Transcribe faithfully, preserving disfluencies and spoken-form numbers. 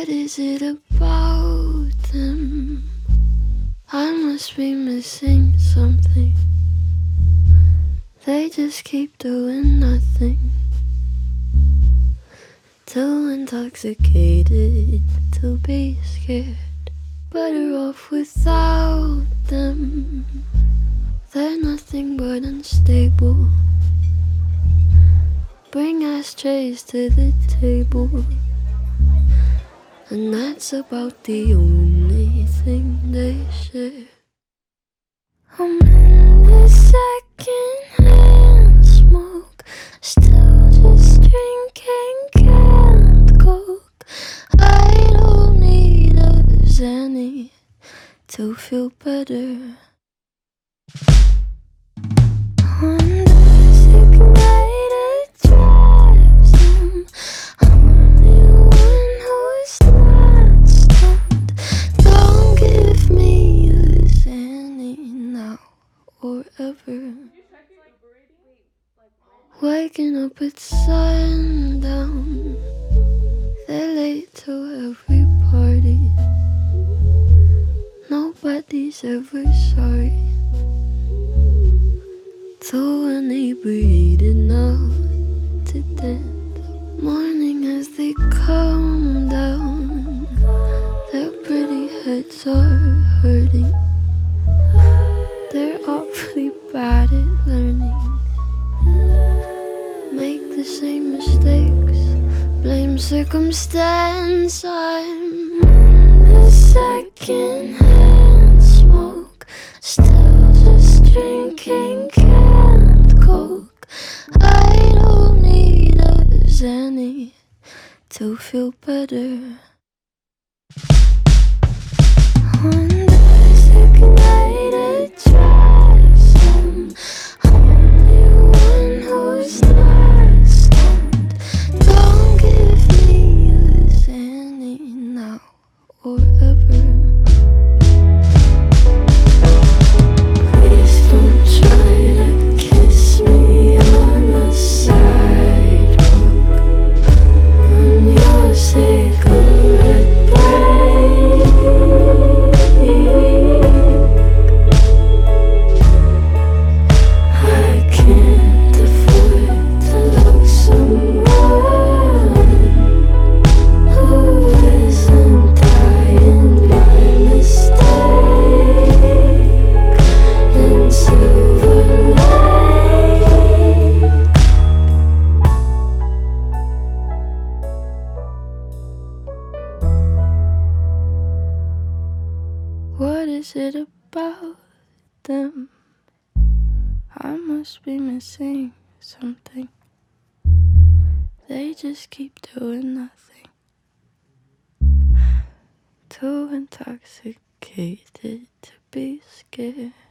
What is it about them? I must be missing something. They just keep doing nothing. Too intoxicated to be scared. Better off without them. They're nothing but unstable. Bring ashtrays to the table, and that's about the only thing they share. I'm in the second-hand smoke, still just drinking canned coke. I don't need a Xanny to feel better. On the sick night it drives them. I'm the one who's not stoned. Don't give me a Xanny now or ever. Waking up at sundown. They're late to every party. Nobody's ever sorry. Too inebriated now to dance. Morning as they calm down. Their pretty heads are hurting. They're awfully bad at learning. Make the same mistakes, blame circumstance. I'm in the second-hand smoke, still just drinking canned coke. I don't need a Xanny to feel better. On the sick night it drives them. I'm the one who's not stoned. Don't give me a Xanny now or ever. Please don't try to kiss me on the sidewalk. I'm your cigarette break. I can't afford to love someone who isn't dying by mistake in Silver Lake. What is it about them? I must be missing something. They just keep doing nothing. Too intoxicated to be scared.